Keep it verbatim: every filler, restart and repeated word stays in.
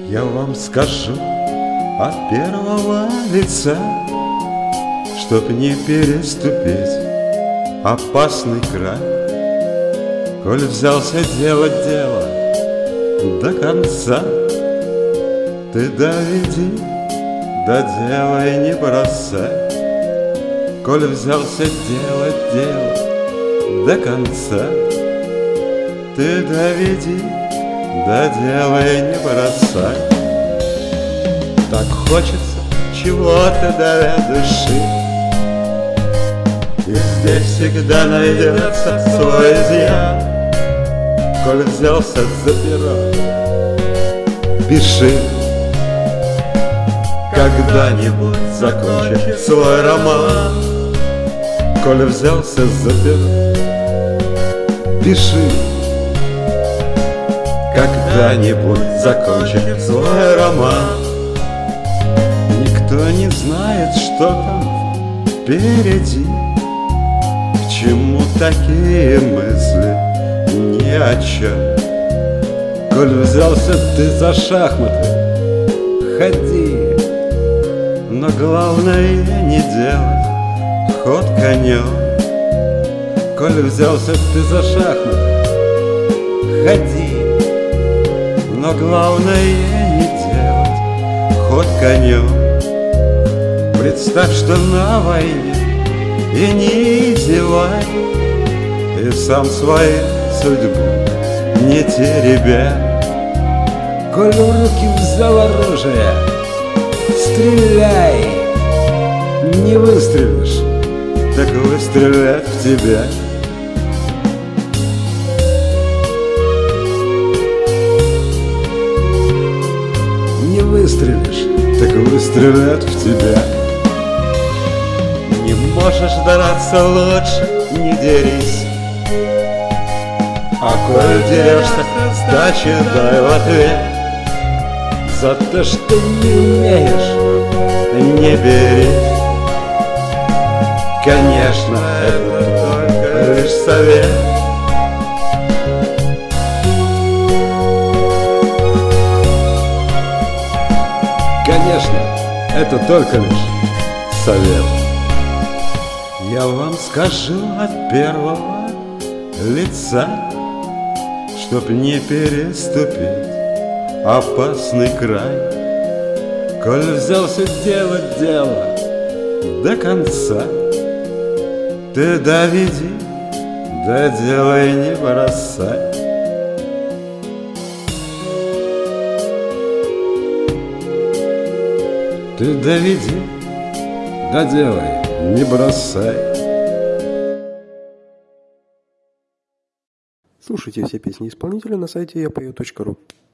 Я вам скажу от первого лица, чтоб не переступить опасный край. Коль взялся делать дело до конца, ты доведи, доделай, не бросай. Коль взялся делать дело до конца, ты доведи, доделай, не бросай. Так хочется чего-то для души, и здесь всегда найдется свой изъян. Коль взялся за перо, пиши, когда-нибудь закончишь свой роман. Коль взялся за перо, пиши, когда-нибудь закончишь свой роман. Никто не знает, что там впереди, к чему такие мысли, ни о чем. Коль взялся ты за шахматы, ходи, но главное не делать ход конем. Коль взялся ты за шахматы, ходи, но главное не делать ход конем. Представь, что на войне, и не издевай, и сам свою судьбу не теребя. Коль в руки взял оружие, стреляй, не выстрелишь, так выстрелят в тебя. Не выстрелишь, так выстрелят в тебя. Не можешь драться, лучше не дерись, а коль дерешься, сдачи дай в ответ. За то, что не умеешь, не бери. Конечно, это только лишь совет. Конечно, это только лишь совет. Я вам скажу от первого лица, чтоб не переступить опасный край. Коль взялся делать дело до конца, ты доведи, доделай, не бросай. Ты доведи, доделай, не бросай. Слушайте все песни исполнителя на сайте я пою точка ру.